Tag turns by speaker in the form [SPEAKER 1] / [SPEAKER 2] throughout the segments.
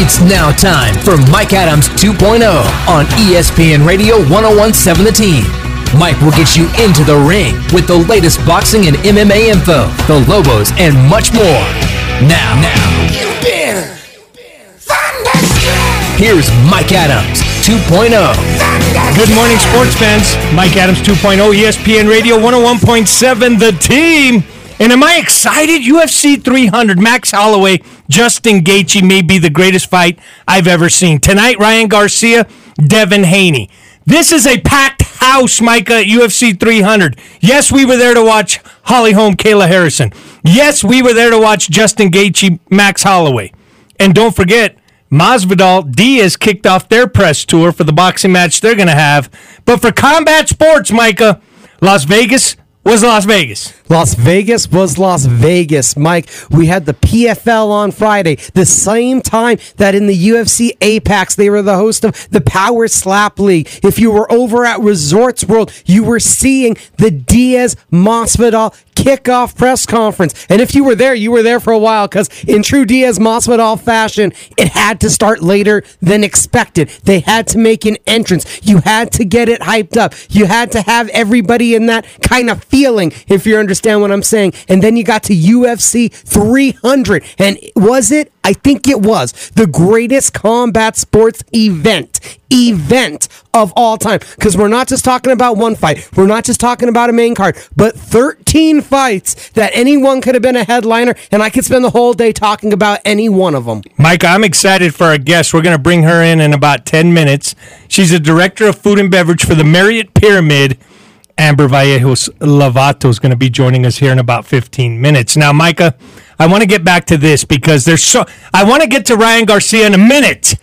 [SPEAKER 1] It's now time for Mike Adams 2.0 on ESPN Radio 1017 The Team. Mike will get you into the ring with the latest boxing and MMA info, the Lobos, and much more. Now,
[SPEAKER 2] You've been thunderstruck.
[SPEAKER 1] Here's Mike Adams 2.0.
[SPEAKER 3] Good morning, sports fans. Mike Adams 2.0, ESPN Radio 101.7 The Team. And am I excited? UFC 300, Max Holloway, Justin Gaethje may be the greatest fight I've ever seen. Tonight, Ryan Garcia, Devin Haney. This is a packed house, Micah, at UFC 300. Yes, we were there to watch Holly Holm, Kayla Harrison. Yes, we were there to watch Justin Gaethje, Max Holloway. And don't forget, Masvidal, Diaz kicked off their press tour for the boxing match they're going to have. But for combat sports, Micah, Las Vegas was Las Vegas.
[SPEAKER 4] Las Vegas was Las Vegas, Mike. We had the PFL on Friday, the same time that in the UFC Apex, they were the host of the Power Slap League. If you were over at Resorts World, you were seeing the Diaz-Masvidal kickoff press conference. And if you were there for a while, because in true Diaz-Masvidal fashion, it had to start later than expected. They had to make an entrance. You had to get it hyped up. You had to have everybody in that kind of feeling, if you understand what I'm saying. And then you got to UFC 300. And was it? I think it was the greatest combat sports event of all time. Because we're not just talking about one fight. We're not just talking about a main card, but 13 fights that anyone could have been a headliner, and I could spend the whole day talking about any one of them.
[SPEAKER 3] Mike, I'm excited for our guest. We're going to bring her in about 10 minutes. She's a director of food and beverage for the Marriott Pyramid. Amber Vallejos Lovato is going to be joining us here in about 15 minutes. Now, Micah, I want to get back to this because I want to get to Ryan Garcia in a minute.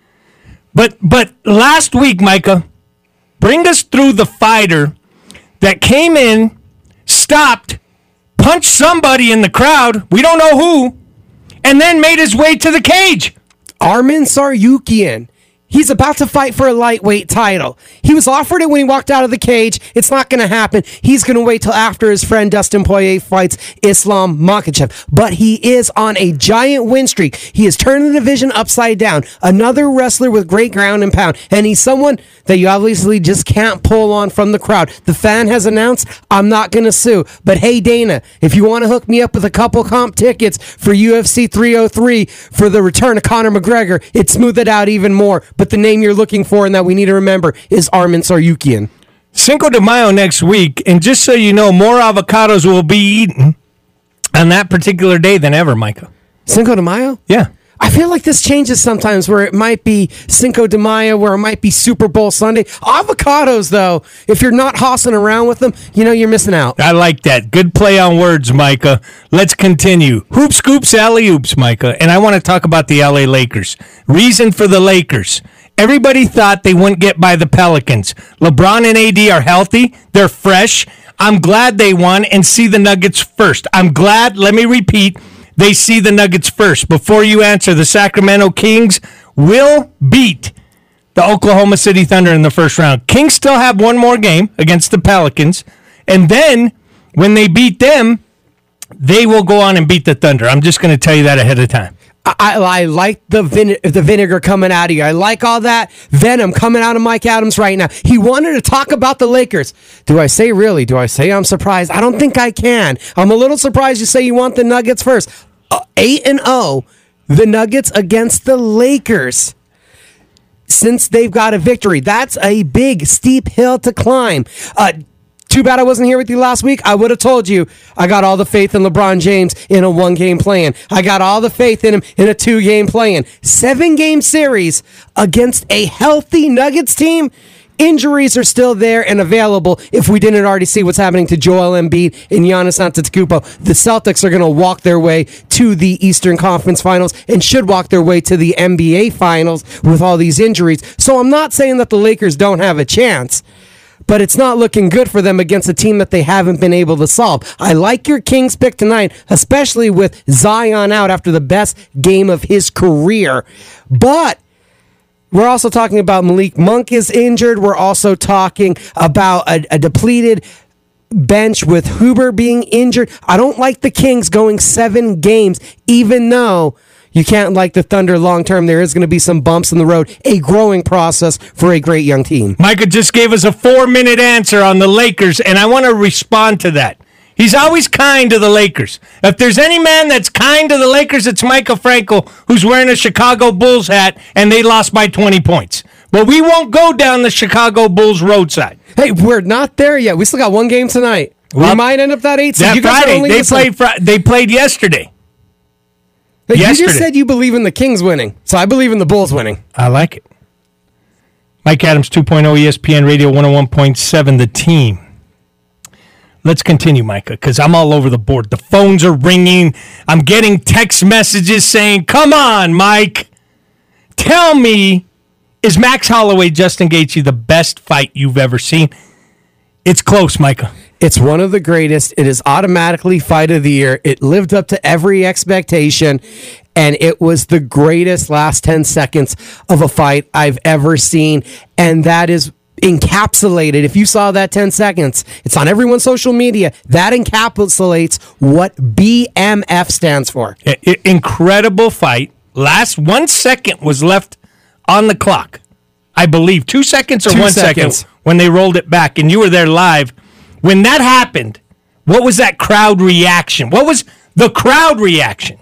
[SPEAKER 3] But last week, Micah, bring us through the fighter that came in, stopped, punched somebody in the crowd, we don't know who, and then made his way to the cage.
[SPEAKER 4] Arman Tsarukyan. He's about to fight for a lightweight title. He was offered it when he walked out of the cage. It's not going to happen. He's going to wait till after his friend Dustin Poirier fights Islam Makhachev. But he is on a giant win streak. He is turning the division upside down. Another wrestler with great ground and pound. And he's someone that you obviously just can't pull on from the crowd. The fan has announced, I'm not going to sue. But hey, Dana, if you want to hook me up with a couple comp tickets for UFC 303 for the return of Conor McGregor, it'd smooth it out even more. But the name you're looking for and that we need to remember is Arman Tsarukyan.
[SPEAKER 3] Cinco de Mayo next week, and just so you know, more avocados will be eaten on that particular day than ever, Micah.
[SPEAKER 4] Cinco de Mayo?
[SPEAKER 3] Yeah.
[SPEAKER 4] I feel like this changes sometimes where it might be Cinco de Mayo, where it might be Super Bowl Sunday. Avocados, though, if you're not hossing around with them, you're missing out.
[SPEAKER 3] I like that. Good play on words, Micah. Let's continue. Hoop scoops, alley oops, Micah. And I want to talk about the LA Lakers. Reason for the Lakers. Everybody thought they wouldn't get by the Pelicans. LeBron and AD are healthy. They're fresh. I'm glad they won and see the Nuggets first. I'm glad, let me repeat, they see the Nuggets first. Before you answer, the Sacramento Kings will beat the Oklahoma City Thunder in the first round. Kings still have one more game against the Pelicans. And then when they beat them, they will go on and beat the Thunder. I'm just going to tell you that ahead of time.
[SPEAKER 4] I like the vinegar coming out of you. I like all that venom coming out of Mike Adams right now. He wanted to talk about the Lakers. Do I say really? Do I say I'm surprised? I don't think I can. I'm a little surprised you say you want the Nuggets first. 8-0, the Nuggets against the Lakers. Since they've got a victory, that's a big, steep hill to climb. Too bad I wasn't here with you last week. I would have told you I got all the faith in LeBron James in a 1-game plan. I got all the faith in him in a 2-game plan. 7-game series against a healthy Nuggets team. Injuries are still there and available if we didn't already see what's happening to Joel Embiid and Giannis Antetokounmpo. The Celtics are going to walk their way to the Eastern Conference Finals and should walk their way to the NBA Finals with all these injuries. So I'm not saying that the Lakers don't have a chance, but it's not looking good for them against a team that they haven't been able to solve. I like your Kings pick tonight, especially with Zion out after the best game of his career. But we're also talking about Malik Monk is injured. We're also talking about a depleted bench with Huber being injured. I don't like the Kings going 7 games, even though You can't like the Thunder long term. There is going to be some bumps in the road. A growing process for a great young team.
[SPEAKER 3] Micah just gave us a 4-minute answer on the Lakers, and I want to respond to that. He's always kind to the Lakers. If there's any man that's kind to the Lakers, it's Micah Frankel, who's wearing a Chicago Bulls hat, and they lost by 20 points. But we won't go down the Chicago Bulls roadside.
[SPEAKER 4] Hey, we're not there yet. We still got one game tonight. We might end up that 8 seed.
[SPEAKER 3] That Friday. They played yesterday.
[SPEAKER 4] You just said you believe in the Kings winning, so I believe in the Bulls winning.
[SPEAKER 3] I like it. Mike Adams 2.0 ESPN Radio 101.7 The Team. Let's continue, Micah, because I'm all over the board. The phones are ringing. I'm getting text messages saying, come on, Mike. Tell me, is Max Holloway, Justin Gaethje the best fight you've ever seen? It's close, Micah.
[SPEAKER 4] It's one of the greatest. It is automatically fight of the year. It lived up to every expectation, and it was the greatest last 10 seconds of a fight I've ever seen, and that is encapsulated. If you saw that 10 seconds, it's on everyone's social media. That encapsulates what BMF stands for.
[SPEAKER 3] Incredible fight. Last 1 second was left on the clock. I believe 2 seconds or 1 second when they rolled it back, and you were there live. When that happened, what was that crowd reaction? What was the crowd reaction?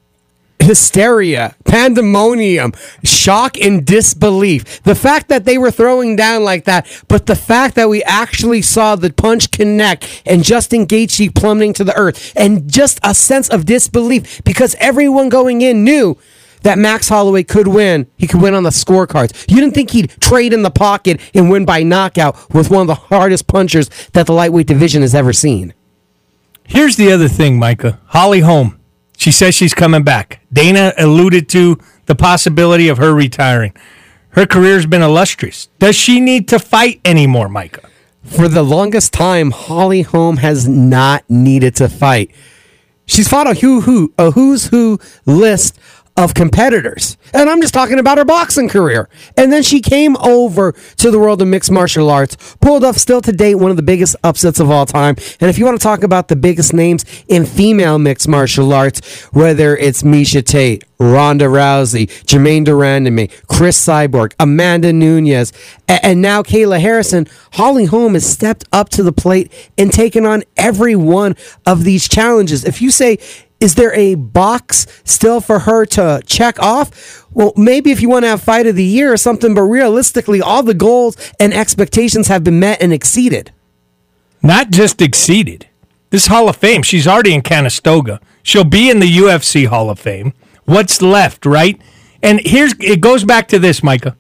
[SPEAKER 4] Hysteria, pandemonium, shock and disbelief. The fact that they were throwing down like that, but the fact that we actually saw the punch connect and Justin Gaethje plummeting to the earth, and just a sense of disbelief because everyone going in knew that Max Holloway could win. He could win on the scorecards. You didn't think he'd trade in the pocket and win by knockout with one of the hardest punchers that the lightweight division has ever seen.
[SPEAKER 3] Here's the other thing, Micah. Holly Holm. She says she's coming back. Dana alluded to the possibility of her retiring. Her career's been illustrious. Does she need to fight anymore, Micah?
[SPEAKER 4] For the longest time, Holly Holm has not needed to fight. She's fought a who's who list of competitors. And I'm just talking about her boxing career. And then she came over to the world of mixed martial arts, pulled off still to date one of the biggest upsets of all time. And if you want to talk about the biggest names in female mixed martial arts, whether it's Miesha Tate, Ronda Rousey, Jermaine Durandamy, Chris Cyborg, Amanda Nunes, and now Kayla Harrison, Holly Holm has stepped up to the plate and taken on every one of these challenges. If you say, is there a box still for her to check off? Well, maybe if you want to have fight of the year or something, but realistically, all the goals and expectations have been met and exceeded.
[SPEAKER 3] Not just exceeded. This Hall of Fame, she's already in Conestoga. She'll be in the UFC Hall of Fame. What's left, right? And it goes back to this, Micah.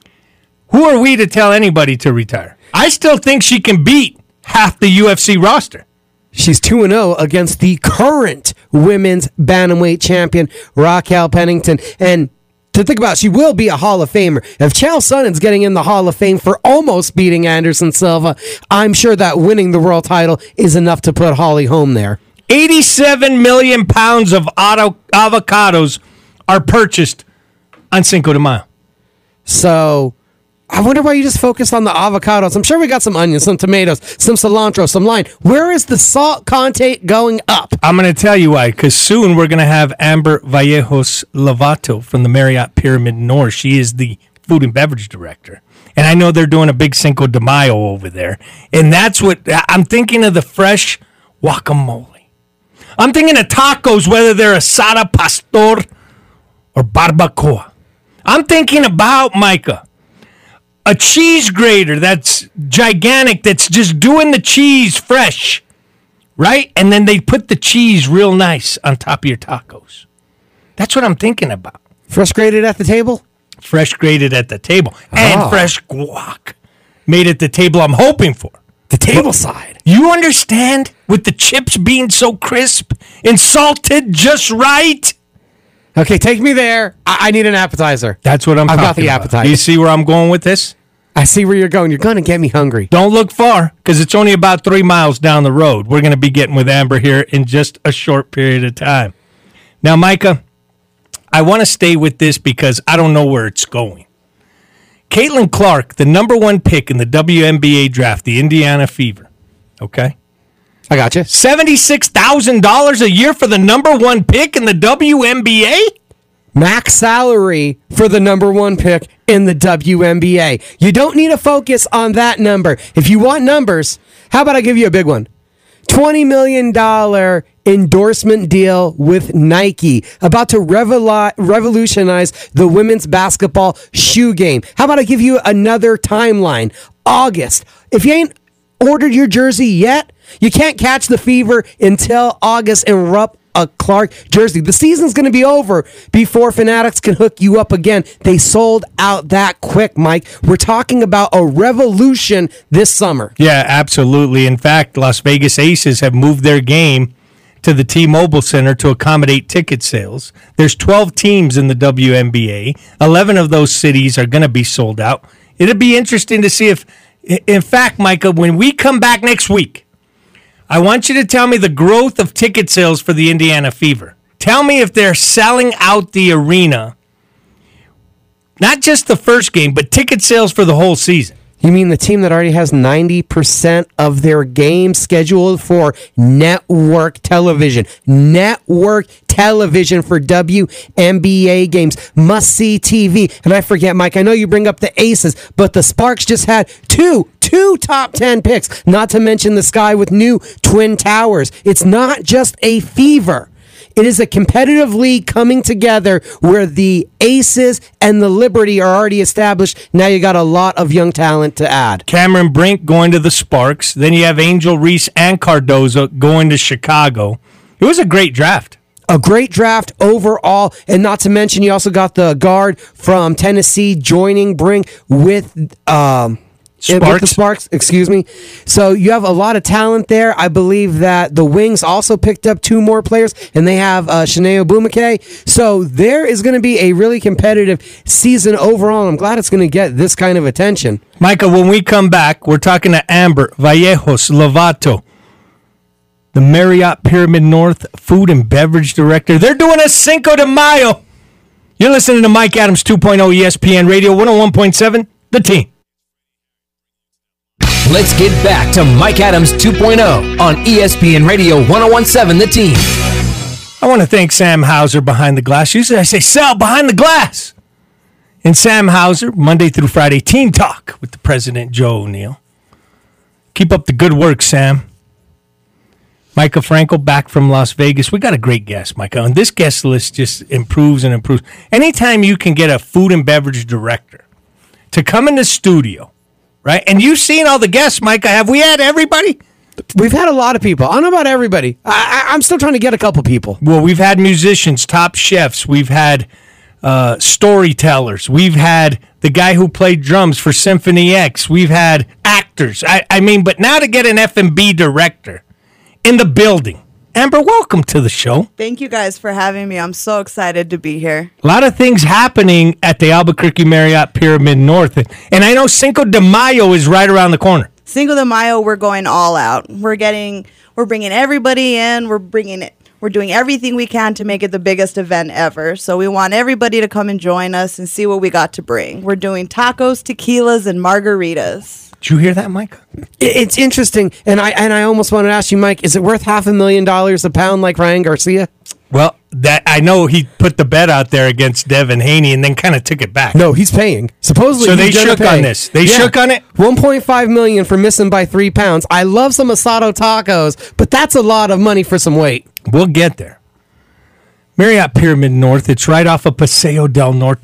[SPEAKER 3] Who are we to tell anybody to retire? I still think she can beat half the UFC roster.
[SPEAKER 4] She's 2-0 against the current women's bantamweight champion, Raquel Pennington. And to think about it, she will be a Hall of Famer. If Chael Sonnen's getting in the Hall of Fame for almost beating Anderson Silva, I'm sure that winning the world title is enough to put Holly Holm there.
[SPEAKER 3] 87 million pounds of avocados are purchased on Cinco de Mayo.
[SPEAKER 4] So I wonder why you just focus on the avocados. I'm sure we got some onions, some tomatoes, some cilantro, some lime. Where is the salt content going up?
[SPEAKER 3] I'm going to tell you why, because soon we're going to have Amber Vallejos Lovato from the Marriott Pyramid North. She is the food and beverage director. And I know they're doing a big Cinco de Mayo over there. And that's what I'm thinking of, the fresh guacamole. I'm thinking of tacos, whether they're asada pastor or barbacoa. I'm thinking about, Micah, a cheese grater that's gigantic, that's just doing the cheese fresh, right? And then they put the cheese real nice on top of your tacos. That's what I'm thinking about.
[SPEAKER 4] Fresh grated at the table?
[SPEAKER 3] Fresh grated at the table. And fresh guac made at the table I'm hoping for.
[SPEAKER 4] The table side.
[SPEAKER 3] You understand? With the chips being so crisp and salted just right.
[SPEAKER 4] Okay, take me there. I need an appetizer.
[SPEAKER 3] That's what I've
[SPEAKER 4] got the appetizer.
[SPEAKER 3] Do you see where I'm going with this?
[SPEAKER 4] I see where you're going. You're going to get me hungry.
[SPEAKER 3] Don't look far, because it's only about 3 miles down the road. We're going to be getting with Amber here in just a short period of time. Now, Micah, I want to stay with this because I don't know where it's going. Caitlin Clark, the number 1 pick in the WNBA draft, the Indiana Fever. Okay?
[SPEAKER 4] I got you.
[SPEAKER 3] $76,000 a year for the number 1 pick in the WNBA?
[SPEAKER 4] Max salary for the number one pick in the WNBA. You don't need to focus on that number. If you want numbers, how about I give you a big one? $20 million endorsement deal with Nike, about to revolutionize the women's basketball shoe game. How about I give you another timeline? August. If you ain't ordered your jersey yet, you can't catch the fever until August and rep a Clark jersey. The season's going to be over before Fanatics can hook you up again. They sold out that quick, Mike. We're talking about a revolution this summer.
[SPEAKER 3] Yeah, absolutely. In fact, Las Vegas Aces have moved their game to the T-Mobile Center to accommodate ticket sales. There's 12 teams in the WNBA. 11 of those cities are going to be sold out. It'll be interesting to see if, in fact, Micah, when we come back next week, I want you to tell me the growth of ticket sales for the Indiana Fever. Tell me if they're selling out the arena, not just the first game, but ticket sales for the whole season.
[SPEAKER 4] You mean the team that already has 90% of their games scheduled for network television? Network television for WNBA games. Must-see TV. And I forget, Mike, I know you bring up the Aces, but the Sparks just had two top 10 picks, not to mention the Sky with new Twin Towers. It's not just a fever. It is a competitive league coming together where the Aces and the Liberty are already established. Now you got a lot of young talent to add.
[SPEAKER 3] Cameron Brink going to the Sparks. Then you have Angel Reese and Cardozo going to Chicago. It was a great draft.
[SPEAKER 4] A great draft overall, and not to mention you also got the guard from Tennessee joining Brink with the Sparks, excuse me. So you have a lot of talent there. I believe that the Wings also picked up 2 more players, and they have Shanae Obumake. So there is going to be a really competitive season overall. I'm glad it's going to get this kind of attention.
[SPEAKER 3] Micah, when we come back, we're talking to Amber Vallejos Lovato, the Marriott Pyramid North Food and Beverage Director. They're doing a Cinco de Mayo. You're listening to Mike Adams 2.0 ESPN Radio 101.7, The Team.
[SPEAKER 1] Let's get back to Mike Adams 2.0 on ESPN Radio 101.7 The Team.
[SPEAKER 3] I want to thank Sam Hauser behind the glass. Usually I say, Sal, behind the glass. And Sam Hauser, Monday through Friday, Team Talk with the President, Joe O'Neill. Keep up the good work, Sam. Micah Frankel back from Las Vegas. We got a great guest, Micah. And this guest list just improves and improves. Anytime you can get a food and beverage director to come in the studio, right? And you've seen all the guests, Micah. Have we had everybody?
[SPEAKER 4] We've had a lot of people. I don't know about everybody. I'm still trying to get a couple people.
[SPEAKER 3] Well, we've had musicians, top chefs. We've had storytellers. We've had the guy who played drums for Symphony X. We've had actors. But now to get an F&B director in the building. Amber, welcome to the show.
[SPEAKER 2] Thank you guys for having me. I'm so excited to be here.
[SPEAKER 3] A lot of things happening at the Albuquerque Marriott Pyramid North. And I know Cinco de Mayo is right around the corner.
[SPEAKER 2] Cinco de Mayo, we're going all out. We're bringing everybody in. We're doing everything we can to make it the biggest event ever. So we want everybody to come and join us and see what we got to bring. We're doing tacos, tequilas, and margaritas.
[SPEAKER 3] Did you hear that, Mike?
[SPEAKER 4] It's interesting, and I almost wanted to ask you, Mike, is it worth $500,000 a pound like Ryan Garcia?
[SPEAKER 3] Well, that I know he put the bet out there against Devin Haney and then kind of took it back.
[SPEAKER 4] No, he's paying. Supposedly,
[SPEAKER 3] so they shook on this. They shook on it.
[SPEAKER 4] $1.5 million for missing by 3 pounds. I love some asado tacos, but that's a lot of money for some weight.
[SPEAKER 3] We'll get there. Marriott Pyramid North. It's right off of Paseo del Norte,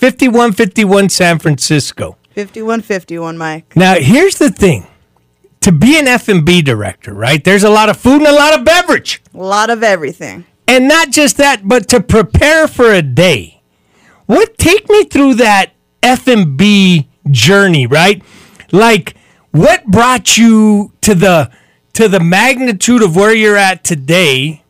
[SPEAKER 3] 5151 San Francisco.
[SPEAKER 2] 5151, Mike.
[SPEAKER 3] Now, here's the thing. To be an F&B director, right, there's a lot of food and a lot of beverage.
[SPEAKER 2] A lot of everything.
[SPEAKER 3] And not just that, but to prepare for a day. Take me through that F&B journey, right? Like, what brought you to the magnitude of where you're at today?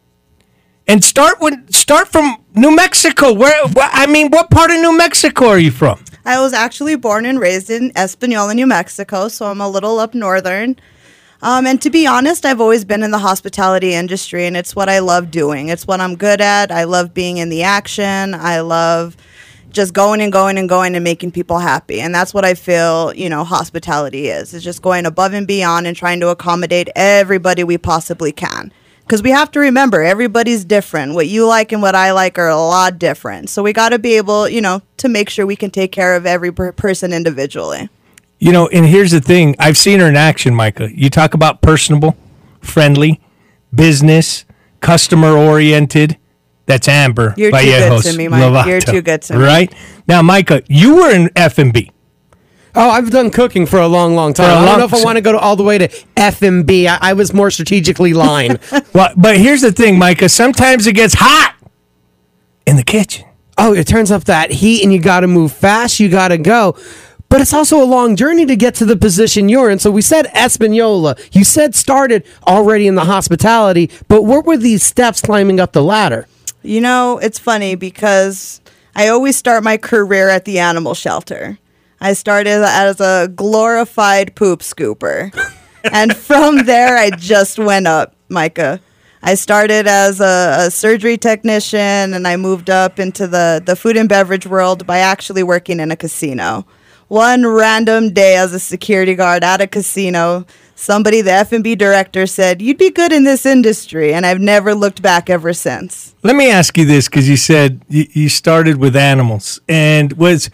[SPEAKER 3] And start from New Mexico. What part of New Mexico are you from?
[SPEAKER 2] I was actually born and raised in Espanola, New Mexico, so I'm a little up northern. And to be honest, I've always been in the hospitality industry, and it's what I love doing. It's what I'm good at. I love being in the action. I love just going and making people happy. And that's what I feel, hospitality is. It's just going above and beyond and trying to accommodate everybody we possibly can. Because we have to remember, everybody's different. What you like and what I like are a lot different. So we got to be able, to make sure we can take care of every person individually.
[SPEAKER 3] And here's the thing. I've seen her in action, Micah. You talk about personable, friendly, business, customer-oriented. That's Amber.
[SPEAKER 2] You're too good to me, Mike.
[SPEAKER 3] Lovato,
[SPEAKER 2] You're too good to me.
[SPEAKER 3] Right? Now, Micah, you were in F&B.
[SPEAKER 4] Oh, I've done cooking for a long, long time. I don't know if I want to go all the way to F&B. I was more strategically line.
[SPEAKER 3] Well, but here's the thing, Micah. Sometimes it gets hot in the kitchen.
[SPEAKER 4] Oh, it turns up that heat, and you got to move fast. You got to go. But it's also a long journey to get to the position you're in. So we said Espanola. You said started already in the hospitality, but what were these steps climbing up the ladder?
[SPEAKER 2] It's funny because I always start my career at the animal shelter. I started as a glorified poop scooper. And from there, I just went up, Micah. I started as a surgery technician, and I moved up into the food and beverage world by actually working in a casino. One random day as a security guard at a casino, the F&B director said, "You'd be good in this industry," and I've never looked back ever since.
[SPEAKER 3] Let me ask you this, because you said you started with animals, and what's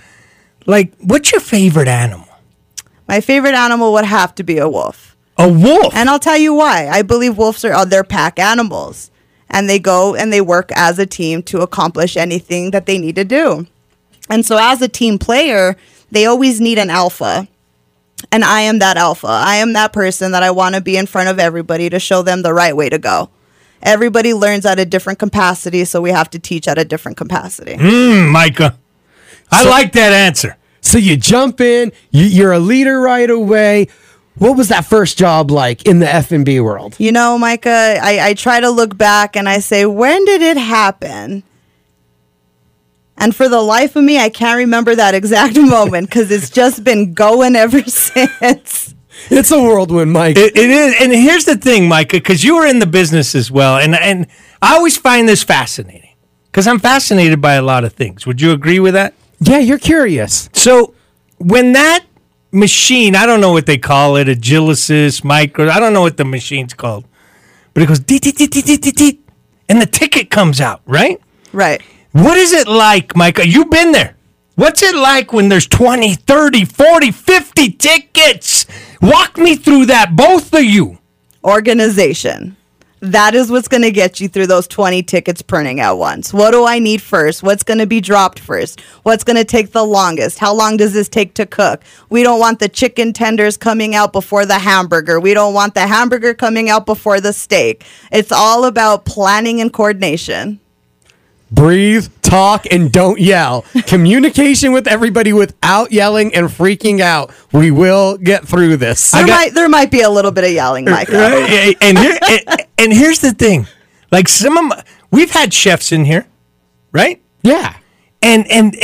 [SPEAKER 3] your favorite animal?
[SPEAKER 2] My favorite animal would have to be a wolf.
[SPEAKER 3] A wolf?
[SPEAKER 2] And I'll tell you why. I believe wolves are their pack animals, and they go and they work as a team to accomplish anything that they need to do. And so as a team player, they always need an alpha. And I am that alpha. I am that person that I want to be in front of everybody to show them the right way to go. Everybody learns at a different capacity, so we have to teach at a different capacity.
[SPEAKER 3] Micah. I like that answer.
[SPEAKER 4] So you jump in, you're a leader right away. What was that first job like in the F&B world?
[SPEAKER 2] Micah, I try to look back and I say, when did it happen? And for the life of me, I can't remember that exact moment because it's just been going ever since.
[SPEAKER 4] It's a whirlwind, Mike.
[SPEAKER 3] It is. And here's the thing, Micah, because you were in the business as well. And I always find this fascinating because I'm fascinated by a lot of things. Would you agree with that?
[SPEAKER 4] Yeah, you're curious.
[SPEAKER 3] So when that machine, I don't know what they call it, Agilicis, Micro, I don't know what the machine's called, but it goes, deet, deet, deet, deet, deet, deet, and the ticket comes out, right?
[SPEAKER 2] Right.
[SPEAKER 3] What is it like, Micah? You've been there. What's it like when there's 20, 30, 40, 50 tickets? Walk me through that, both of you.
[SPEAKER 2] Organization. That is what's going to get you through those 20 tickets printing at once. What do I need first? What's going to be dropped first? What's going to take the longest? How long does this take to cook? We don't want the chicken tenders coming out before the hamburger. We don't want the hamburger coming out before the steak. It's all about planning and coordination.
[SPEAKER 4] Breathe, talk, and don't yell. Communication with everybody without yelling and freaking out. We will get through this.
[SPEAKER 2] There might be a little bit of yelling, Michael.
[SPEAKER 3] Right? And here's the thing. Like we've had chefs in here, right?
[SPEAKER 4] Yeah.
[SPEAKER 3] And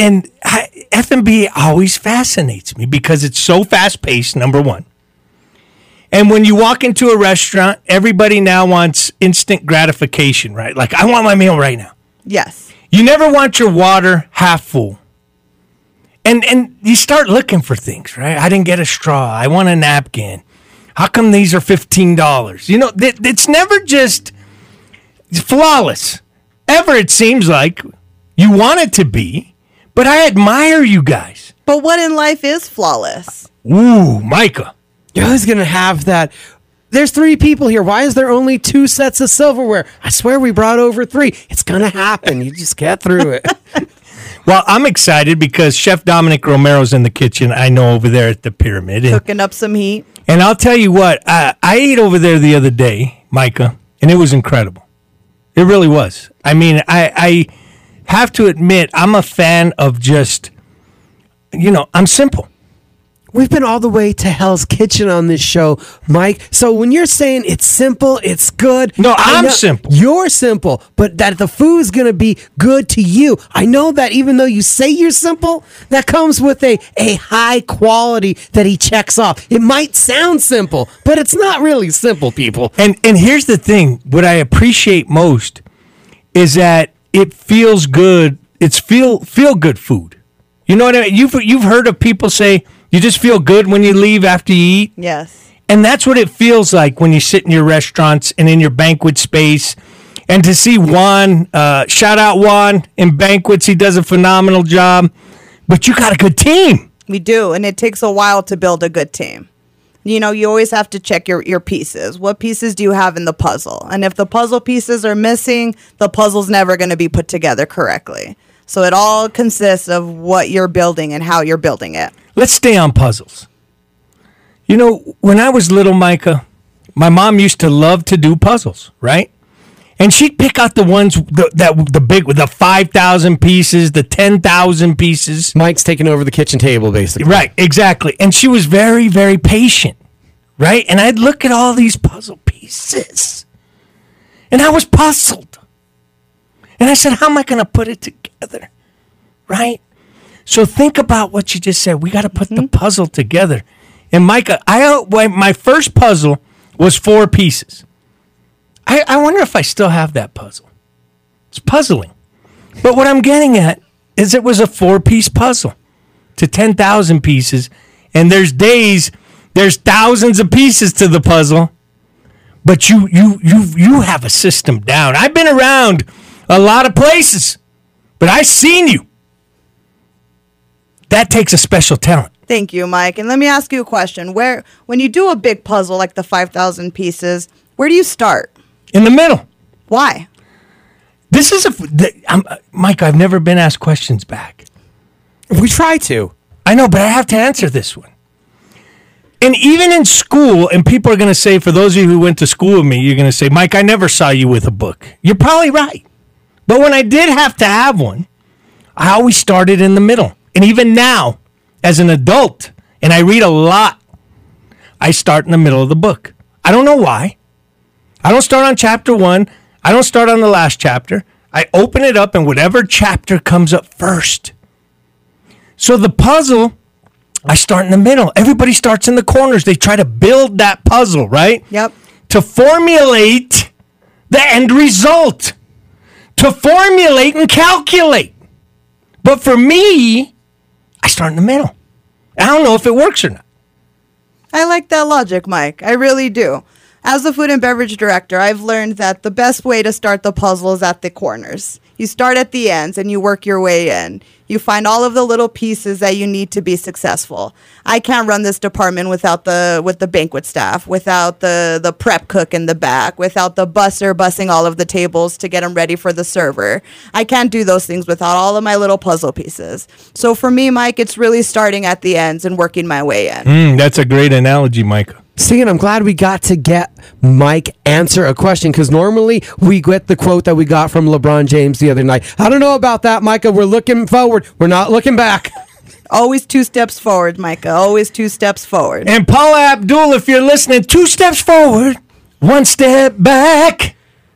[SPEAKER 3] F&B always fascinates me because it's so fast-paced, number one. And when you walk into a restaurant, everybody now wants instant gratification, right? Like, I want my meal right now.
[SPEAKER 2] Yes.
[SPEAKER 3] You never want your water half full. And you start looking for things, right? I didn't get a straw. I want a napkin. How come these are $15? It's never just flawless. Ever, it seems like. You want it to be. But I admire you guys.
[SPEAKER 2] But what in life is flawless?
[SPEAKER 3] Ooh, Micah.
[SPEAKER 4] You're always going to have that. There's 3 people here. Why is there only 2 sets of silverware? I swear we brought over 3. It's going to happen. You just get through it.
[SPEAKER 3] Well, I'm excited because Chef Dominic Romero's in the kitchen, I know, over there at the Pyramid.
[SPEAKER 2] Cooking up some heat.
[SPEAKER 3] And I'll tell you what, I ate over there the other day, Micah, and it was incredible. It really was. I mean, I have to admit, I'm a fan of just, I'm simple.
[SPEAKER 4] We've been all the way to Hell's Kitchen on this show, Mike. So when you're saying it's simple, it's good.
[SPEAKER 3] No, I'm simple.
[SPEAKER 4] You're simple, but that the food's going to be good to you. I know that even though you say you're simple, that comes with a high quality that he checks off. It might sound simple, but it's not really simple, people.
[SPEAKER 3] And here's the thing. What I appreciate most is that it feels good. It's feel good food. You know what I mean? You've heard of people say, you just feel good when you leave after you eat?
[SPEAKER 2] Yes.
[SPEAKER 3] And that's what it feels like when you sit in your restaurants and in your banquet space. And to see Juan, shout out Juan in banquets, he does a phenomenal job. But you got a good team.
[SPEAKER 2] We do, and it takes a while to build a good team. You know, you always have to check your pieces. What pieces do you have in the puzzle? And if the puzzle pieces are missing, the puzzle's never going to be put together correctly. So it all consists of what you're building and how you're building it.
[SPEAKER 3] Let's stay on puzzles. You know, when I was little, Micah, my mom used to love to do puzzles, right? And she'd pick out the ones the big with the 5,000 pieces, the 10,000 pieces.
[SPEAKER 4] Mike's taking over the kitchen table, basically.
[SPEAKER 3] Right, exactly. And she was very, very patient, right? And I'd look at all these puzzle pieces, and I was puzzled. And I said, how am I going to put it together, right? So think about what you just said. We got to put the puzzle together. And Micah, my first puzzle was 4 pieces. I wonder if I still have that puzzle. It's puzzling. But what I'm getting at is it was a 4-piece puzzle to 10,000 pieces. And there's thousands of pieces to the puzzle. But you have a system down. I've been around a lot of places, but I've seen you. That takes a special talent.
[SPEAKER 2] Thank you, Mike. And let me ask you a question. When you do a big puzzle like the 5,000 pieces, where do you start?
[SPEAKER 3] In the middle.
[SPEAKER 2] Why?
[SPEAKER 3] This is Mike, I've never been asked questions back.
[SPEAKER 4] We try to.
[SPEAKER 3] I know, but I have to answer this one. And even in school, and people are going to say, for those of you who went to school with me, you're going to say, Mike, I never saw you with a book. You're probably right. But when I did have to have one, I always started in the middle. And even now, as an adult, and I read a lot, I start in the middle of the book. I don't know why. I don't start on chapter 1. I don't start on the last chapter. I open it up, and whatever chapter comes up first. So the puzzle, I start in the middle. Everybody starts in the corners. They try to build that puzzle, right?
[SPEAKER 2] Yep.
[SPEAKER 3] To formulate the end result. To formulate and calculate. But for me, I start in the middle. I don't know if it works or not.
[SPEAKER 2] I like that logic, Mike. I really do. As a food and beverage director, I've learned that the best way to start the puzzle is at the corners. You start at the ends and you work your way in. You find all of the little pieces that you need to be successful. I can't run this department without the banquet staff, without the prep cook in the back, without the busser bussing all of the tables to get them ready for the server. I can't do those things without all of my little puzzle pieces. So for me, Mike, it's really starting at the ends and working my way in.
[SPEAKER 3] That's a great analogy, Micah.
[SPEAKER 4] See, and I'm glad we got to get Mike answer a question, because normally we get the quote that we got from LeBron James the other night. I don't know about that, Micah. We're looking forward. We're not looking back.
[SPEAKER 2] Always 2 steps forward, Micah. Always 2 steps forward.
[SPEAKER 3] And Paula Abdul, if you're listening, 2 steps forward, 1 step back.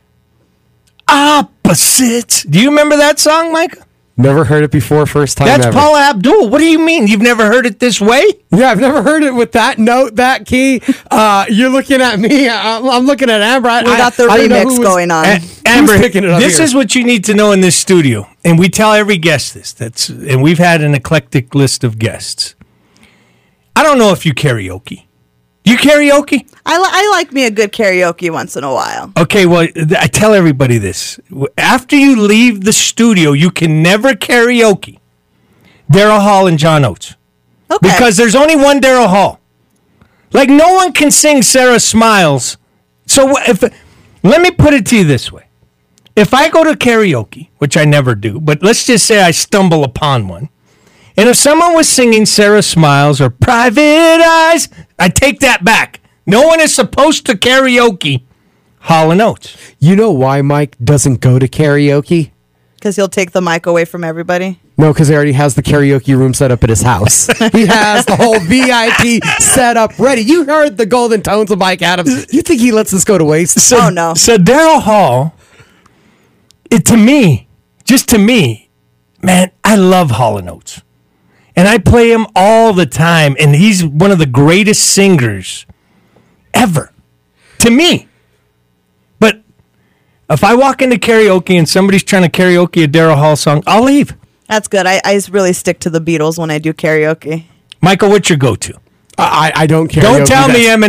[SPEAKER 3] Opposites. Do you remember that song, Micah?
[SPEAKER 4] Never heard it before, first time
[SPEAKER 3] That's
[SPEAKER 4] ever.
[SPEAKER 3] Paula Abdul. What do you mean? You've never heard it this way?
[SPEAKER 4] Yeah, I've never heard it with that note, that key. You're looking at me. I'm looking at Amber.
[SPEAKER 2] We got the remix going on.
[SPEAKER 3] Amber,
[SPEAKER 4] picking it up
[SPEAKER 3] this
[SPEAKER 4] here?
[SPEAKER 3] is what you need to know in this studio. And we tell every guest this. And we've had an eclectic list of guests. I don't know if you karaoke. Do you karaoke?
[SPEAKER 2] I like me a good karaoke once in a while.
[SPEAKER 3] Okay, well, I tell everybody this. After you leave the studio, you can never karaoke Daryl Hall and John Oates.
[SPEAKER 2] Okay.
[SPEAKER 3] Because there's only one Daryl Hall. Like, no one can sing Sarah Smiles. So let me put it to you this way. If I go to karaoke, which I never do, but let's just say I stumble upon one, and if someone was singing Sarah Smiles or Private Eyes, I take that back. No one is supposed to karaoke Hall & Oates.
[SPEAKER 4] You know why Mike doesn't go to karaoke?
[SPEAKER 2] Because he'll take the mic away from everybody.
[SPEAKER 4] No, because he already has the karaoke room set up at his house. He has the whole VIP set up ready. You heard the golden tones of Mike Adams. You think he lets this go to waste?
[SPEAKER 2] Oh, no.
[SPEAKER 3] So Daryl Hall, to me, man, I love Hall & Oates. And I play him all the time, and he's one of the greatest singers ever, to me. But if I walk into karaoke and somebody's trying to karaoke a Daryl Hall song, I'll leave.
[SPEAKER 2] That's good. I really stick to the Beatles when I do karaoke.
[SPEAKER 3] Michael, what's your go-to?
[SPEAKER 4] I don't karaoke.
[SPEAKER 3] Don't tell me Eminem.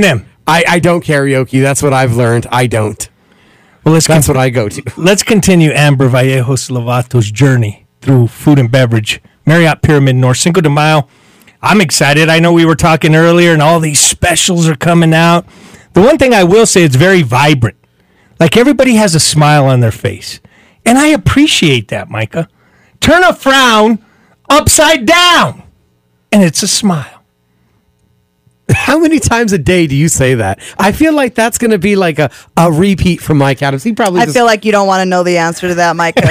[SPEAKER 4] I don't karaoke. That's what I've learned. I don't.
[SPEAKER 3] Well,
[SPEAKER 4] That's what I go to.
[SPEAKER 3] Let's continue Amber Vallejos Lovato's journey through food and beverage. Marriott Pyramid North, Cinco de Mayo. I'm excited. I know we were talking earlier, and all these specials are coming out. The one thing I will say, it's very vibrant. Like everybody has a smile on their face. And I appreciate that, Micah. Turn a frown upside down, and it's a smile.
[SPEAKER 4] How many times a day do you say that? I feel like that's going to be like a repeat from Mike Adams. He probably.
[SPEAKER 2] I feel like you don't want to know the answer to that, Micah.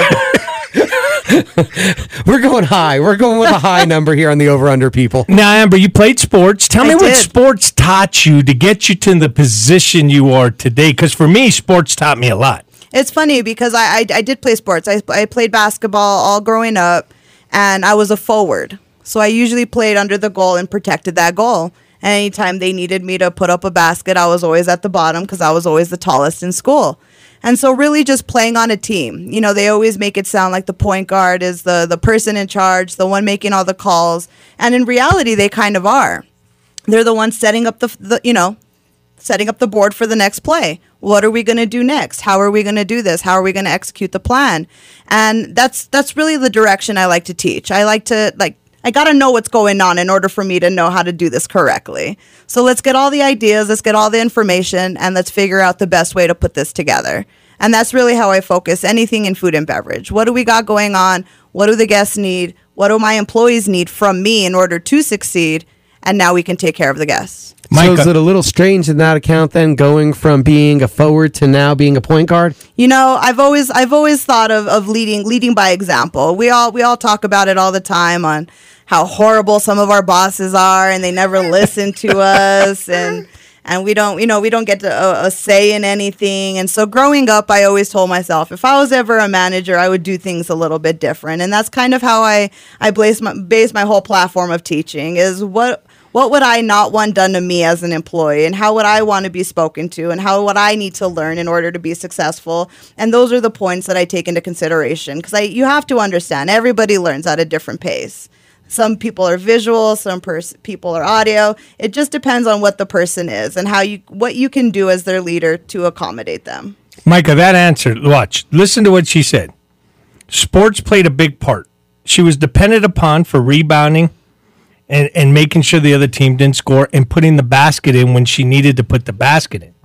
[SPEAKER 4] We're going high. We're going with a high number here on the over-under, people.
[SPEAKER 3] Now, Amber, you played sports. Tell me what
[SPEAKER 2] did.
[SPEAKER 3] sports taught you to get you to the position you are today. Because for me, sports taught me a lot.
[SPEAKER 2] It's funny because I did play sports. I played basketball all growing up, and I was a forward. So I usually played under the goal and protected that goal. And anytime they needed me to put up a basket, I was always at the bottom because I was always the tallest in school. And so really just playing on a team. You know, they always make it sound like the point guard is the person in charge, the one making all the calls. And in reality, they kind of are. They're the ones setting up setting up the board for the next play. What are we going to do next? How are we going to do this? How are we going to execute the plan? And that's really the direction I like to teach. I got to know what's going on in order for me to know how to do this correctly. So let's get all the ideas, let's get all the information, and let's figure out the best way to put this together. And that's really how I focus anything in food and beverage. What do we got going on? What do the guests need? What do my employees need from me in order to succeed? And now we can take care of the guests.
[SPEAKER 4] So is it a little strange in that account then, going from being a forward to now being a point guard?
[SPEAKER 2] You know, I've always thought of leading by example. We all talk about it all the time on how horrible some of our bosses are, and they never listen to us, and we don't get a say in anything. And so growing up, I always told myself if I was ever a manager, I would do things a little bit different. And that's kind of how I base my whole platform of teaching is what would I not want done to me as an employee, and how would I want to be spoken to, and how would I need to learn in order to be successful? And those are the points that I take into consideration because you have to understand everybody learns at a different pace. Some people are visual, some people are audio. It just depends on what the person is and what you can do as their leader to accommodate them.
[SPEAKER 3] Micah, that answer, listen to what she said. Sports played a big part. She was dependent upon for rebounding and making sure the other team didn't score and putting the basket in when she needed to put the basket in.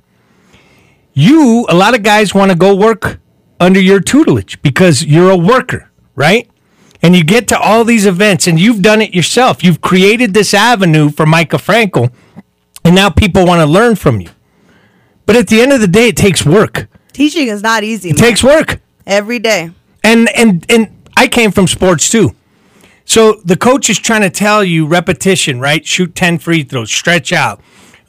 [SPEAKER 3] A lot of guys want to go work under your tutelage because you're a worker, right? And you get to all these events, and you've done it yourself. You've created this avenue for Micah Frankel, and now people want to learn from you. But at the end of the day, it takes work.
[SPEAKER 2] Teaching is not easy.
[SPEAKER 3] It takes work.
[SPEAKER 2] Every day.
[SPEAKER 3] And I came from sports, too. So the coach is trying to tell you repetition, right? Shoot 10 free throws, stretch out,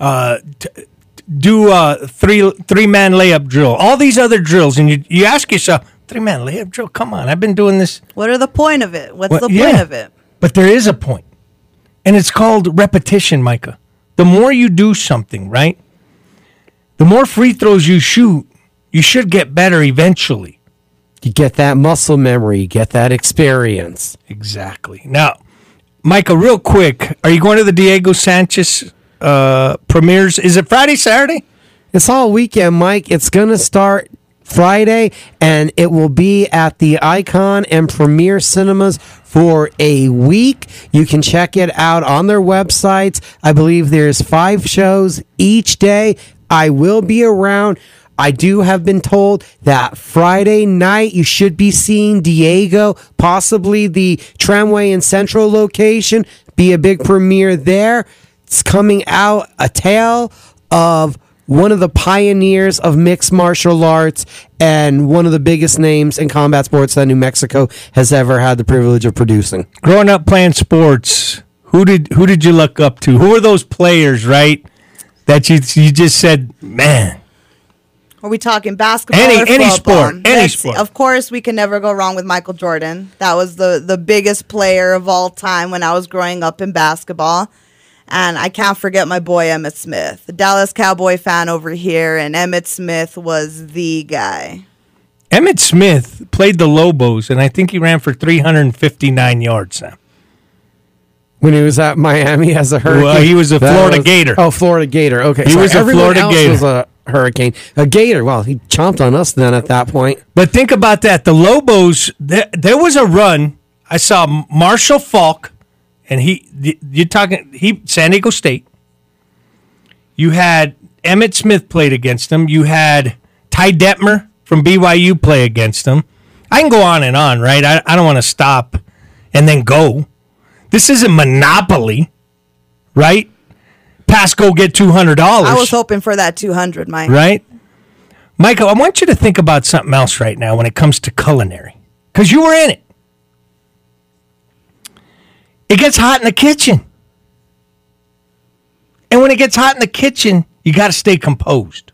[SPEAKER 3] do a three-man layup drill, all these other drills. And you ask yourself, 3-man layup drill? Come on, I've been doing this.
[SPEAKER 2] What are the point of it? What's the point of it?
[SPEAKER 3] But there is a point. And it's called repetition, Micah. The more you do something, right? The more free throws you shoot, you should get better eventually.
[SPEAKER 4] You get that muscle memory, you get that experience.
[SPEAKER 3] Exactly. Now, Micah, real quick, are you going to the Diego Sanchez premieres? Is it Friday, Saturday?
[SPEAKER 4] It's all weekend, Mike. It's going to start Friday, and it will be at the Icon and Premier Cinemas for a week. You can check it out on their websites. I believe there's 5 shows each day. I will be around. I have been told that Friday night you should be seeing Diego, possibly the Tramway and Central location, be a big premiere there. It's coming out a tale of one of the pioneers of mixed martial arts and one of the biggest names in combat sports that New Mexico has ever had the privilege of producing.
[SPEAKER 3] Growing up playing sports, who did you look up to? Who are those players, right, that you just said, man?
[SPEAKER 2] Are we talking basketball or football?
[SPEAKER 3] Any sport.
[SPEAKER 2] Of course, we can never go wrong with Michael Jordan. That was the biggest player of all time when I was growing up in basketball. And I can't forget my boy, Emmitt Smith. The Dallas Cowboy fan over here, and Emmitt Smith was the guy.
[SPEAKER 3] Emmitt Smith played the Lobos, and I think he ran for 359 yards now.
[SPEAKER 4] When he was at Miami as a Hurricane.
[SPEAKER 3] Well, he was a Florida Gator.
[SPEAKER 4] Oh, Florida Gator. Okay.
[SPEAKER 3] He was a
[SPEAKER 4] Everyone
[SPEAKER 3] Florida
[SPEAKER 4] else
[SPEAKER 3] Gator.
[SPEAKER 4] was a Hurricane. A Gator. Well, he chomped on us then at that point.
[SPEAKER 3] But think about that. The Lobos, there was a run. I saw Marshall Falk, and San Diego State. You had Emmitt Smith played against him. You had Ty Detmer from BYU play against him. I can go on and on, right? I don't want to stop and then go. This isn't Monopoly, right? Pass, go get $200.
[SPEAKER 2] I was hoping for that 200, Mike.
[SPEAKER 3] Right? Michael, I want you to think about something else right now when it comes to culinary, because you were in it. It gets hot in the kitchen. And when it gets hot in the kitchen, you got to stay composed.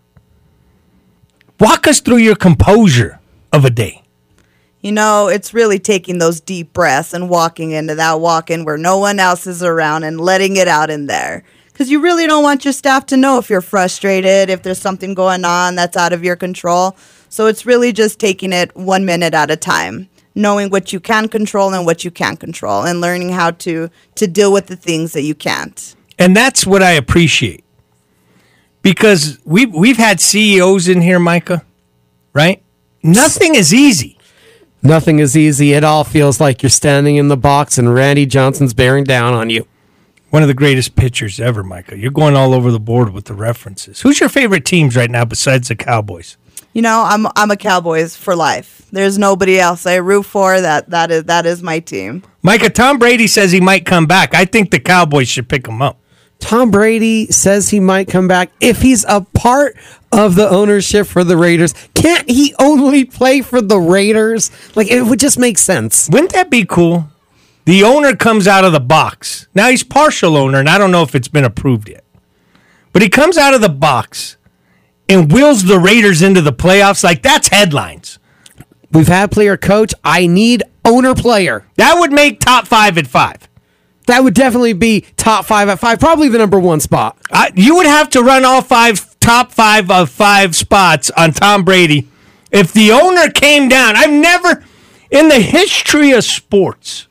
[SPEAKER 3] Walk us through your composure of a day.
[SPEAKER 2] You know, it's really taking those deep breaths and walking into that walk-in where no one else is around and letting it out in there. Because you really don't want your staff to know if you're frustrated, if there's something going on that's out of your control. So it's really just taking it 1 minute at a time, knowing what you can control and what you can't control, and learning how to deal with the things that you can't.
[SPEAKER 3] And that's what I appreciate. Because we've had CEOs in here, Micah, right? Nothing is easy.
[SPEAKER 4] Nothing is easy. It all feels like you're standing in the box and Randy Johnson's bearing down on you.
[SPEAKER 3] One of the greatest pitchers ever, Micah. You're going all over the board with the references. Who's your favorite teams right now besides the Cowboys?
[SPEAKER 2] You know, I'm a Cowboys for life. There's nobody else I root for. That is my team.
[SPEAKER 3] Micah, Tom Brady says he might come back. I think the Cowboys should pick him up.
[SPEAKER 4] Tom Brady says he might come back if he's a part of the ownership for the Raiders. Can't he only play for the Raiders? Like, it would just make sense.
[SPEAKER 3] Wouldn't that be cool? The owner comes out of the box. Now, he's partial owner, and I don't know if it's been approved yet. But he comes out of the box and wheels the Raiders into the playoffs. Like, that's headlines.
[SPEAKER 4] We've had player coach. I need owner player.
[SPEAKER 3] That would make top 5 at 5.
[SPEAKER 4] That would definitely be top 5 at 5. Probably the number 1 spot.
[SPEAKER 3] You would have to run all top 5 of 5 spots on Tom Brady if the owner came down. I've never, in the history of sports,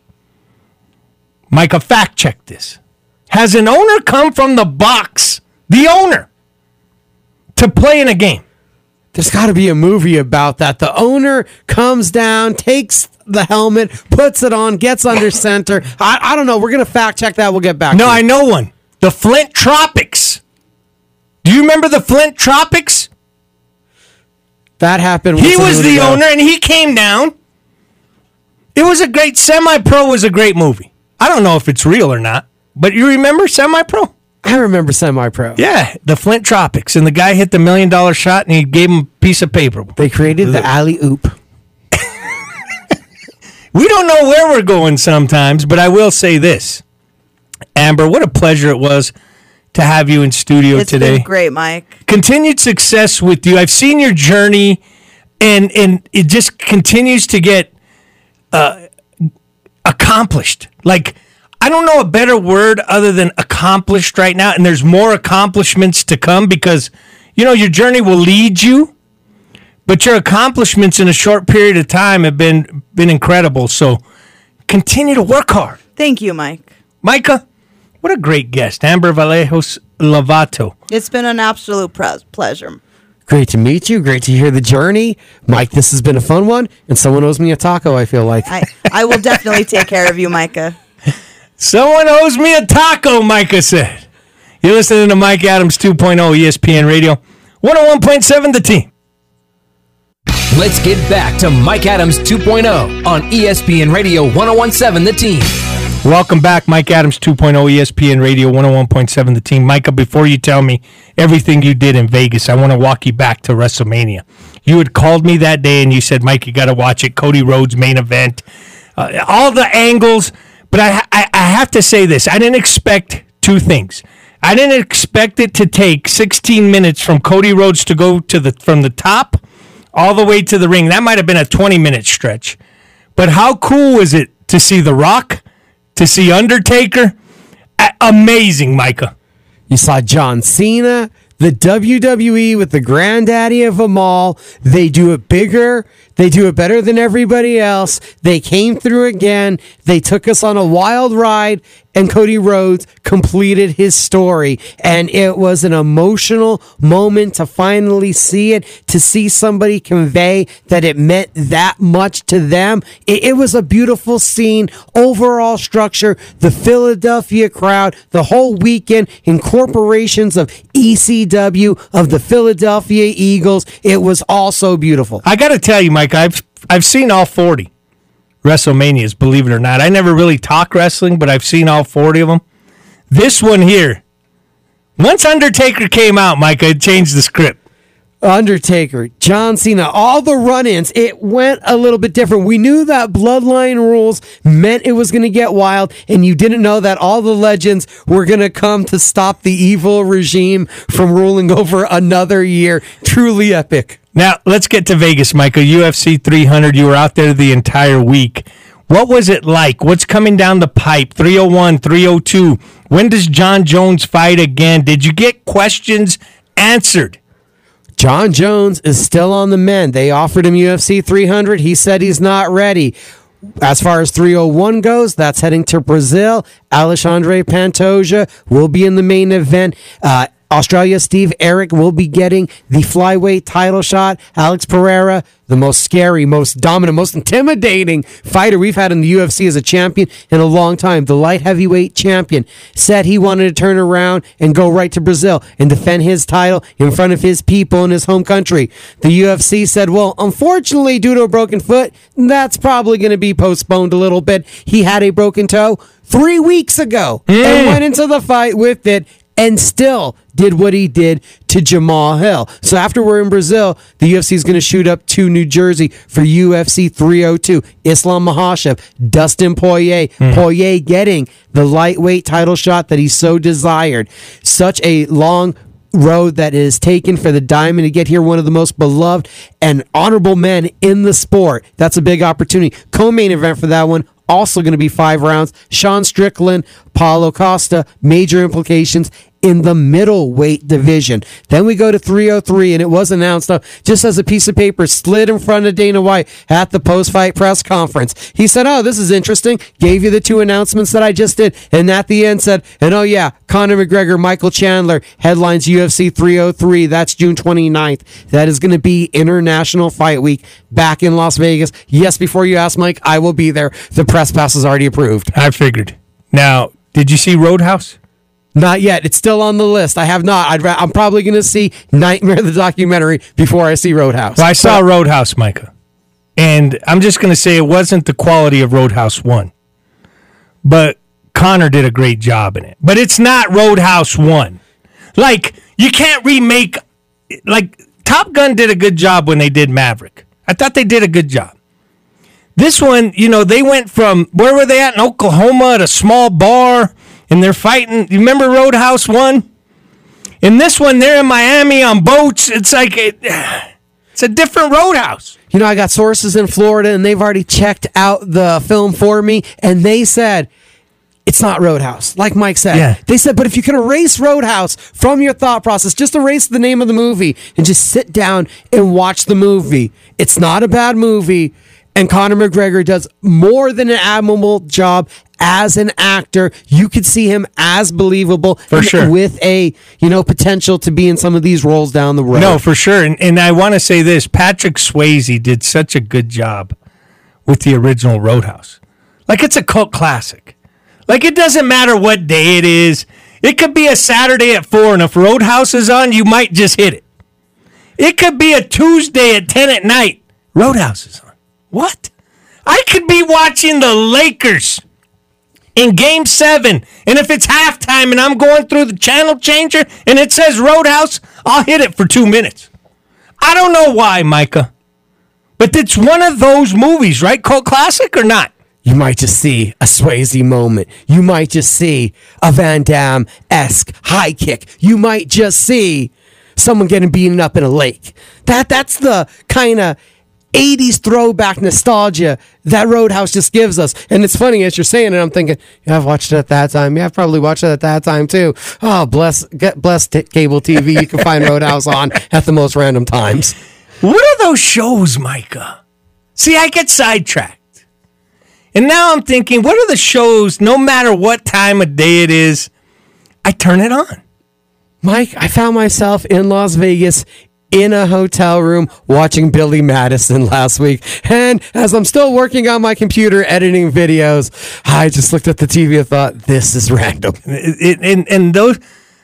[SPEAKER 3] Micah, fact check this. Has an owner come from the box, the owner, to play in a game?
[SPEAKER 4] There's got to be a movie about that. The owner comes down, takes the helmet, puts it on, gets under center. I don't know. We're going to fact check that. We'll get back to it.
[SPEAKER 3] I know one. The Flint Tropics. Do you remember the Flint Tropics?
[SPEAKER 4] That happened.
[SPEAKER 3] He was the owner, and he came down. It was a great, Semi-Pro was a great movie. I don't know if it's real or not, but you remember Semi-Pro?
[SPEAKER 4] I remember Semi-Pro.
[SPEAKER 3] Yeah, the Flint Tropics, and the guy hit the $1 million shot, and he gave him a piece of paper.
[SPEAKER 4] They created the alley-oop.
[SPEAKER 3] We don't know where we're going sometimes, but I will say this. Amber, what a pleasure it was to have you in studio today.
[SPEAKER 2] It's been great, Mike.
[SPEAKER 3] Continued success with you. I've seen your journey, and it just continues to get accomplished. Like, I don't know a better word other than accomplished right now, and there's more accomplishments to come because, your journey will lead you, but your accomplishments in a short period of time have been incredible. So continue to work hard.
[SPEAKER 2] Thank you, Mike.
[SPEAKER 3] Micah, what a great guest. Amber Vallejos Lovato.
[SPEAKER 2] It's been an absolute pleasure.
[SPEAKER 4] Great to meet you. Great to hear the journey. Mike, this has been a fun one, and someone owes me a taco, I feel like.
[SPEAKER 2] I will definitely take care of you, Micah.
[SPEAKER 3] Someone owes me a taco, Micah said. You're listening to Mike Adams 2.0 ESPN Radio, 101.7 The Team.
[SPEAKER 1] Let's get back to Mike Adams 2.0 on ESPN Radio 101.7 The Team.
[SPEAKER 3] Welcome back, Mike Adams 2.0 ESPN Radio 101.7 The Team. Micah, before you tell me everything you did in Vegas, I want to walk you back to WrestleMania. You had called me that day and you said, Mike, you got to watch it. Cody Rhodes main event, all the angles. But I have to say this. I didn't expect two things. I didn't expect it to take 16 minutes from Cody Rhodes to go from the top all the way to the ring. That might have been a 20-minute stretch. But how cool was it to see The Rock, to see Undertaker? Amazing, Micah.
[SPEAKER 4] You saw John Cena, the WWE with the granddaddy of them all. They do it bigger. They do it better than everybody else. They came through again. They took us on a wild ride, and Cody Rhodes completed his story. And it was an emotional moment to finally see it, to see somebody convey that it meant that much to them. It was a beautiful scene, overall structure, the Philadelphia crowd, the whole weekend, incorporations of ECW, of the Philadelphia Eagles. It was all so beautiful.
[SPEAKER 3] I got to tell you, Mike, I've seen all 40 WrestleManias, believe it or not. I never really talk wrestling, but I've seen all 40 of them. This one here, once Undertaker came out, Mike, it changed the script.
[SPEAKER 4] Undertaker, John Cena, all the run-ins, it went a little bit different. We knew that bloodline rules meant it was going to get wild, and you didn't know that all the legends were going to come to stop the evil regime from ruling over another year. Truly epic.
[SPEAKER 3] Now, let's get to Vegas, Micah. UFC 300, you were out there the entire week. What was it like? What's coming down the pipe? 301, 302. When does John Jones fight again? Did you get questions answered?
[SPEAKER 4] John Jones is still on the mend. They offered him UFC 300. He said he's not ready. As far as 301 goes, that's heading to Brazil. Alexandre Pantoja will be in the main event. Australia, Steve Eric will be getting the flyweight title shot. Alex Pereira, the most scary, most dominant, most intimidating fighter we've had in the UFC as a champion in a long time, the light heavyweight champion, said he wanted to turn around and go right to Brazil and defend his title in front of his people in his home country. The UFC said, well, unfortunately, due to a broken foot, that's probably going to be postponed a little bit. He had a broken toe 3 weeks ago and went into the fight with it, and still did what he did to Jamal Hill. So after we're in Brazil, the UFC is going to shoot up to New Jersey for UFC 302. Islam Makhachev, Dustin Poirier. Poirier getting the lightweight title shot that he so desired. Such a long road that is taken for the Diamond to get here, one of the most beloved and honorable men in the sport. That's a big opportunity. Co-main event for that one, also going to be 5 rounds. Sean Strickland, Paulo Costa, major implications in the middleweight division. Then we go to 303, and it was announced just as a piece of paper slid in front of Dana White at the post-fight press conference. He said, oh, this is interesting. Gave you the 2 announcements that I just did, and at the end said, and oh yeah, Conor McGregor, Michael Chandler headlines UFC 303. That's June 29th. That is going to be International Fight Week back in Las Vegas. Yes, before you ask, Mike, I will be there. The press pass is already approved.
[SPEAKER 3] I figured. Now, did you see Roadhouse?
[SPEAKER 4] Not yet. It's still on the list. I have not. I'm probably going to see Nightmare the documentary before I see Roadhouse.
[SPEAKER 3] Well, I saw Roadhouse, Micah. And I'm just going to say it wasn't the quality of Roadhouse 1. But Connor did a great job in it. But it's not Roadhouse 1. Like, you can't remake... Like, Top Gun did a good job when they did Maverick. I thought they did a good job. This one, you know, they went from... Where were they at? In Oklahoma at a small bar... And they're fighting. You remember Roadhouse 1? In this one, they're in Miami on boats. It's like it's a different Roadhouse.
[SPEAKER 4] You know, I got sources in Florida, and they've already checked out the film for me, and they said it's not Roadhouse, like Mike said.
[SPEAKER 3] Yeah.
[SPEAKER 4] They said, but if you can erase Roadhouse from your thought process, just erase the name of the movie and just sit down and watch the movie. It's not a bad movie, and Conor McGregor does more than an admirable job as an actor. You could see him as believable
[SPEAKER 3] for sure,
[SPEAKER 4] with a potential to be in some of these roles down the road.
[SPEAKER 3] No, for sure. And I want to say this: Patrick Swayze did such a good job with the original Roadhouse. Like, it's a cult classic. Like, it doesn't matter what day it is. It could be a Saturday at 4, and if Roadhouse is on, you might just hit it. It could be a Tuesday at 10 at night. Roadhouse is on. What? I could be watching the Lakers in Game 7, and if it's halftime and I'm going through the channel changer and it says Roadhouse, I'll hit it for 2 minutes. I don't know why, Micah, but it's one of those movies, right? Cult classic or not?
[SPEAKER 4] You might just see a Swayze moment. You might just see a Van Damme-esque high kick. You might just see someone getting beaten up in a lake. That's the kind of 80s throwback nostalgia that Roadhouse just gives us. And it's funny, as you're saying it, I'm thinking, yeah, I've watched it at that time. Yeah, I've probably watched it at that time too. Oh, bless cable TV. You can find Roadhouse on at the most random times.
[SPEAKER 3] What are those shows, Micah? See, I get sidetracked. And now I'm thinking, what are the shows, no matter what time of day it is, I turn it on.
[SPEAKER 4] Mike, I found myself in Las Vegas in a hotel room watching Billy Madison last week. And as I'm still working on my computer editing videos, I just looked at the TV and thought, this is random.
[SPEAKER 3] And those,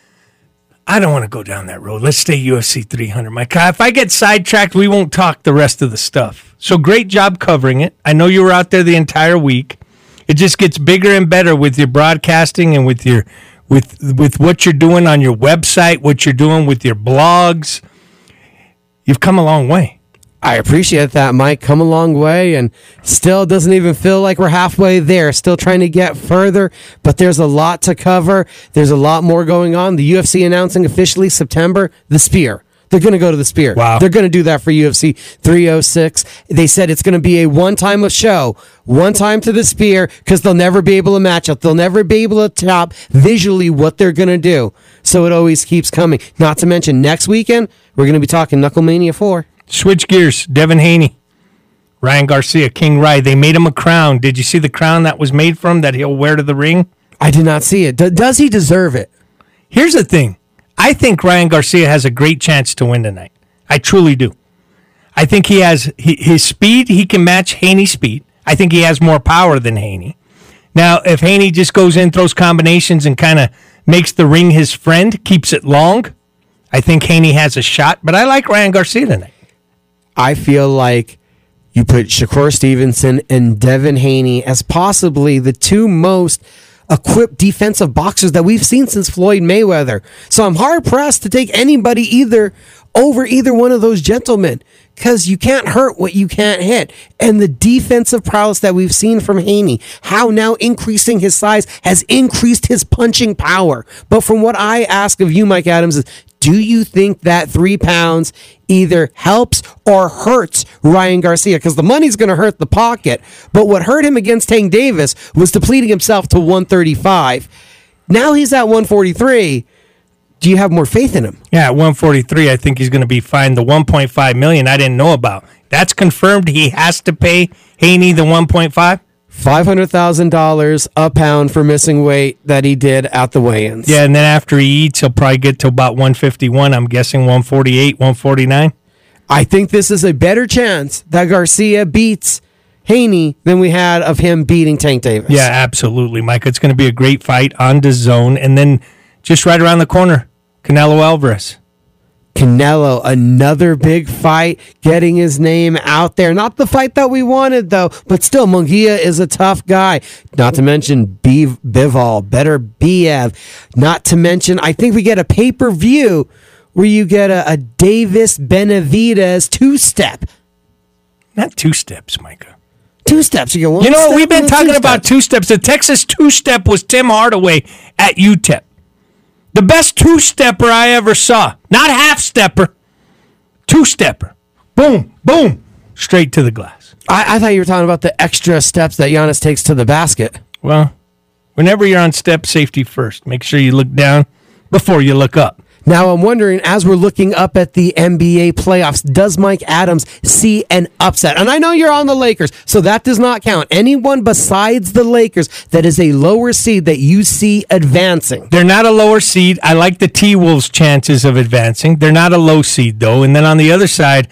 [SPEAKER 3] I don't want to go down that road. Let's stay UFC 300. Mike, if I get sidetracked, we won't talk the rest of the stuff. So great job covering it. I know you were out there the entire week. It just gets bigger and better with your broadcasting and with your with what you're doing on your website, what you're doing with your blogs. You've come a long way.
[SPEAKER 4] I appreciate that, Mike. Come a long way, and still doesn't even feel like we're halfway there. Still trying to get further, but there's a lot to cover. There's a lot more going on. The UFC announcing officially September, the Spear. They're going to go to the Spear.
[SPEAKER 3] Wow.
[SPEAKER 4] They're going to do that for UFC 306. They said it's going to be a one-time show, one time to the Spear, because they'll never be able to match up. They'll never be able to top visually what they're going to do. So it always keeps coming. Not to mention, next weekend, we're going to be talking Knucklemania 4.
[SPEAKER 3] Switch gears. Devin Haney, Ryan Garcia, King Rai. They made him a crown. Did you see the crown that was made for him that he'll wear to the ring?
[SPEAKER 4] I did not see it. Does he deserve it?
[SPEAKER 3] Here's the thing. I think Ryan Garcia has a great chance to win tonight. I truly do. I think he has his speed. He can match Haney's speed. I think he has more power than Haney. Now, if Haney just goes in, throws combinations, and kind of makes the ring his friend, keeps it long, I think Haney has a shot. But I like Ryan Garcia tonight.
[SPEAKER 4] I feel like you put Shakur Stevenson and Devin Haney as possibly the two most equipped defensive boxers that we've seen since Floyd Mayweather. So I'm hard-pressed to take anybody over either one of those gentlemen, because you can't hurt what you can't hit. And the defensive prowess that we've seen from Haney, how now increasing his size has increased his punching power. But from what I ask of you, Mike Adams, is do you think that 3 pounds either helps or hurts Ryan Garcia? Because the money's going to hurt the pocket. But what hurt him against Tank Davis was depleting himself to 135. Now he's at 143. Do you have more faith in him?
[SPEAKER 3] Yeah, at 143, I think he's going to be fine. The $1.5 million I didn't know about. That's confirmed. He has to pay Haney the 1.5.
[SPEAKER 4] $500,000 a pound for missing weight that he did at the weigh-ins.
[SPEAKER 3] Yeah, and then after he eats, he'll probably get to about 151. I'm guessing 148, 149.
[SPEAKER 4] I think this is a better chance that Garcia beats Haney than we had of him beating Tank Davis.
[SPEAKER 3] Yeah, absolutely, Mike. It's going to be a great fight on DAZN. And then just right around the corner, Canelo Alvarez.
[SPEAKER 4] Canelo, another big fight, getting his name out there. Not the fight that we wanted, though, but still, Munguia is a tough guy. Not to mention Bivol, better Biev. Not to mention, I think we get a pay-per-view where you get a Davis Benavidez two-step.
[SPEAKER 3] Not two steps, Micah.
[SPEAKER 4] Two steps. You
[SPEAKER 3] know what? We've been talking about two steps. The Texas two-step was Tim Hardaway at UTEP. The best two-stepper I ever saw. Not half-stepper. Two-stepper. Boom, boom. Straight to the glass.
[SPEAKER 4] I thought you were talking about the extra steps that Giannis takes to the basket.
[SPEAKER 3] Well, whenever you're on step, safety first. Make sure you look down before you look up.
[SPEAKER 4] Now, I'm wondering, as we're looking up at the NBA playoffs, does Mike Adams see an upset? And I know you're on the Lakers, so that does not count. Anyone besides the Lakers that is a lower seed that you see advancing?
[SPEAKER 3] They're not a lower seed. I like the T-Wolves' chances of advancing. They're not a low seed, though. And then on the other side,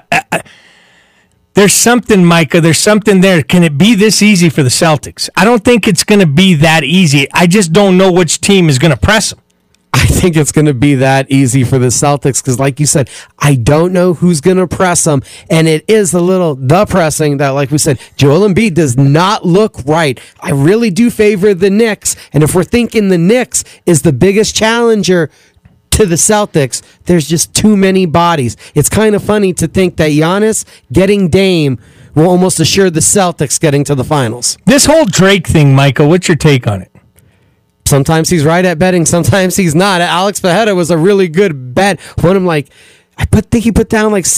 [SPEAKER 3] there's something, Micah. There's something there. Can it be this easy for the Celtics? I don't think it's going to be that easy. I just don't know which team is going to press them.
[SPEAKER 4] I think it's going to be that easy for the Celtics because, like you said, I don't know who's going to press them. And it is the pressing that, like we said, Joel Embiid does not look right. I really do favor the Knicks. And if we're thinking the Knicks is the biggest challenger to the Celtics, there's just too many bodies. It's kind of funny to think that Giannis getting Dame will almost assure the Celtics getting to the finals.
[SPEAKER 3] This whole Drake thing, Michael, what's your take on it?
[SPEAKER 4] Sometimes he's right at betting, sometimes he's not. Alex Fajeda was a really good bet. Won him think he put down like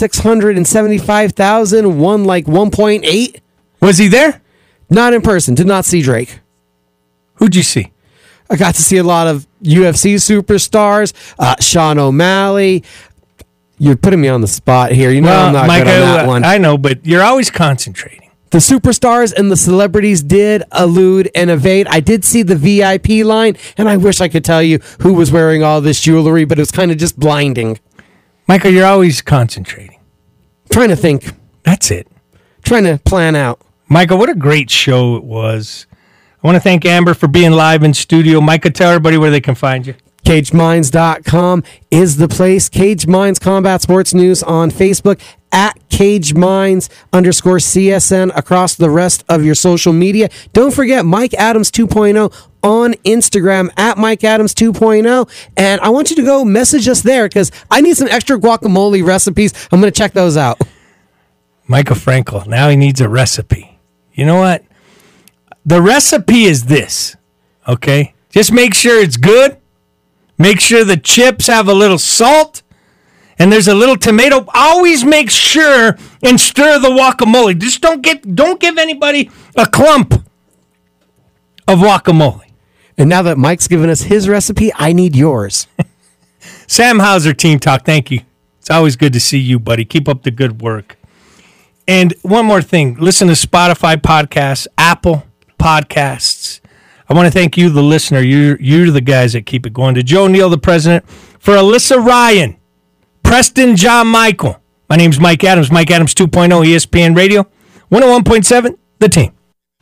[SPEAKER 4] 675,000, won like 1.8.
[SPEAKER 3] Was he there?
[SPEAKER 4] Not in person. Did not see Drake.
[SPEAKER 3] Who'd you see?
[SPEAKER 4] I got to see a lot of UFC superstars, Sean O'Malley. You're putting me on the spot here. You know I'm not
[SPEAKER 3] Micah,
[SPEAKER 4] good on that one.
[SPEAKER 3] I know, but you're always concentrating.
[SPEAKER 4] The superstars and the celebrities did elude and evade. I did see the VIP line, and I wish I could tell you who was wearing all this jewelry, but it was kind of just blinding.
[SPEAKER 3] Michael, you're always concentrating.
[SPEAKER 4] Trying to think.
[SPEAKER 3] That's it.
[SPEAKER 4] Trying to plan out.
[SPEAKER 3] Michael, what a great show it was. I want to thank Amber for being live in studio. Micah, tell everybody where they can find you.
[SPEAKER 4] CageMinds.com is the place. Cage Minds Combat Sports News on Facebook, at CageMinds_CSN across the rest of your social media. Don't forget Mike Adams 2.0 on Instagram, at Mike Adams 2.0. And I want you to go message us there because I need some extra guacamole recipes. I'm going to check those out.
[SPEAKER 3] Michael Frankel, now he needs a recipe. You know what? The recipe is this, okay? Just make sure it's good. Make sure the chips have a little salt and there's a little tomato. Always make sure and stir the guacamole. Just don't give anybody a clump of guacamole.
[SPEAKER 4] And now that Mike's given us his recipe, I need yours.
[SPEAKER 3] Sam Hauser, Team Talk, thank you. It's always good to see you, buddy. Keep up the good work. And one more thing. Listen to Spotify podcasts, Apple podcasts. I want to thank you, the listener. You're the guys that keep it going. To Joe Neal, the president. For Alyssa Ryan, Preston John Michael. My name's Mike Adams. Mike Adams 2.0, ESPN Radio, 101.7, The Team.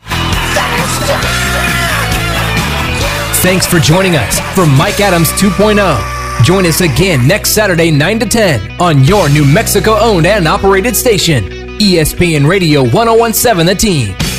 [SPEAKER 1] Thanks for joining us for Mike Adams 2.0. Join us again next Saturday, 9 to 10 on your New Mexico-owned and operated station, ESPN Radio 101.7 The Team.